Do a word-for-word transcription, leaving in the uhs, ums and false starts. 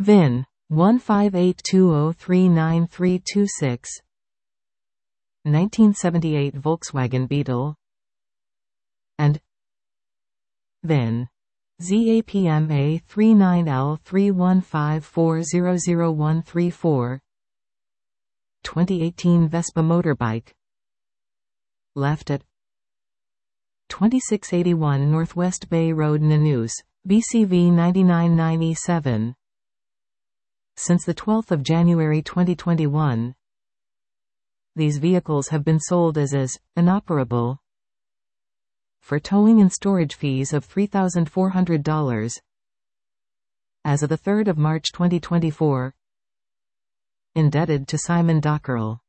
V I N one five eight two zero three nine three two six. nineteen seventy-eight Volkswagen Beetle. And V I N Z A P M A three nine L three one five four zero zero one three four. twenty eighteen Vespa motorbike. Left at twenty-six eighty-one Northwest Bay Road, Nanus, B C V nine nine nine E seven. Since the twelfth of January twenty twenty-one, these vehicles have been sold as as inoperable for towing and storage fees of three thousand four hundred dollars. As of the third of March twenty twenty-four, indebted to Simon Dockrell.